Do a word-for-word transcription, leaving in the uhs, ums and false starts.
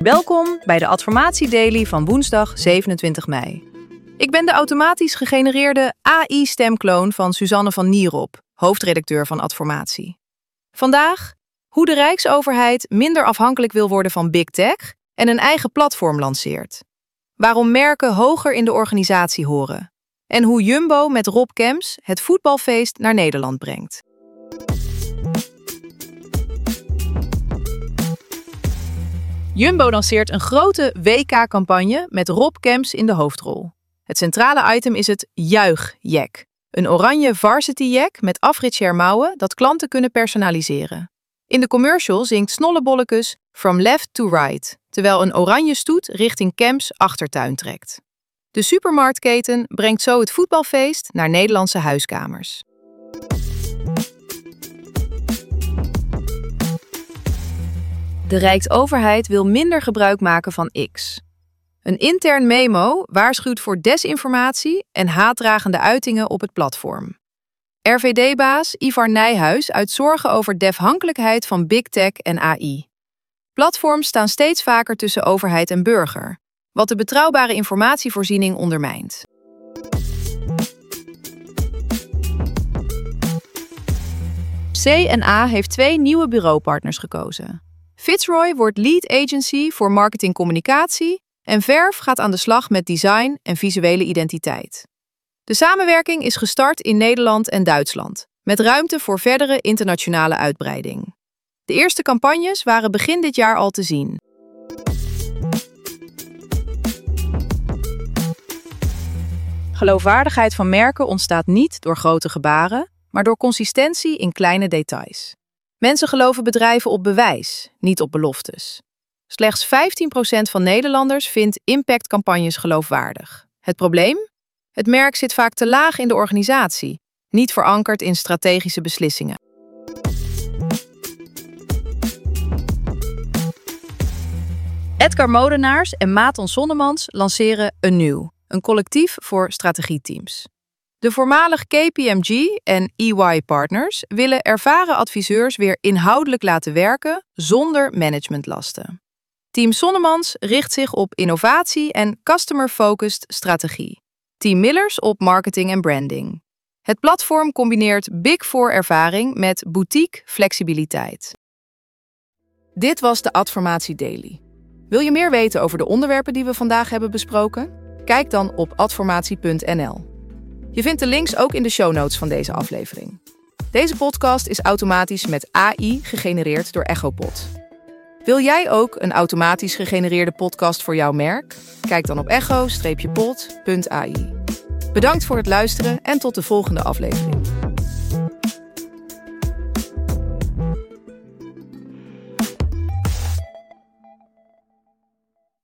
Welkom bij de Adformatie Daily van woensdag zevenentwintig mei. Ik ben de automatisch gegenereerde A I-stemkloon van Suzanne van Nierop, hoofdredacteur van Adformatie. Vandaag hoe de Rijksoverheid minder afhankelijk wil worden van Big Tech en een eigen platform lanceert. Waarom merken hoger in de organisatie horen. En hoe Jumbo met Rob Kemps het voetbalfeest naar Nederland brengt. Jumbo lanceert een grote W K-campagne met Rob Kemps in de hoofdrol. Het centrale item is het Juich-jack. Een oranje varsity-jack met afritscher mouwen dat klanten kunnen personaliseren. In de commercial zingt Snollebollekes From Left to Right, terwijl een oranje stoet richting Kemps' achtertuin trekt. De supermarktketen brengt zo het voetbalfeest naar Nederlandse huiskamers. De Rijksoverheid wil minder gebruik maken van X. Een intern memo waarschuwt voor desinformatie en haatdragende uitingen op het platform. R V D-baas Ivar Nijhuis uit zorgen over defhankelijkheid van Big Tech en A I. Platforms staan steeds vaker tussen overheid en burger, wat de betrouwbare informatievoorziening ondermijnt. C en A heeft twee nieuwe bureaupartners gekozen. Fitzroy wordt lead agency voor marketingcommunicatie en Verve gaat aan de slag met design en visuele identiteit. De samenwerking is gestart in Nederland en Duitsland, met ruimte voor verdere internationale uitbreiding. De eerste campagnes waren begin dit jaar al te zien. Geloofwaardigheid van merken ontstaat niet door grote gebaren, maar door consistentie in kleine details. Mensen geloven bedrijven op bewijs, niet op beloftes. Slechts vijftien procent van Nederlanders vindt impactcampagnes geloofwaardig. Het probleem? Het merk zit vaak te laag in de organisatie, niet verankerd in strategische beslissingen. Edgar Molenaars en Maarten Sonnemans lanceren een nieuw, een collectief voor strategieteams. De voormalig K P M G en E Y-partners willen ervaren adviseurs weer inhoudelijk laten werken zonder managementlasten. Team Sonnemans richt zich op innovatie en customer-focused strategie. Team Millers op marketing en branding. Het platform combineert Big Four-ervaring met boutique flexibiliteit. Dit was de Adformatie Daily. Wil je meer weten over de onderwerpen die we vandaag hebben besproken? Kijk dan op adformatie punt n l. Je vindt de links ook in de show notes van deze aflevering. Deze podcast is automatisch met A I gegenereerd door Echopod. Wil jij ook een automatisch gegenereerde podcast voor jouw merk? Kijk dan op echo pod punt a i. Bedankt voor het luisteren en tot de volgende aflevering.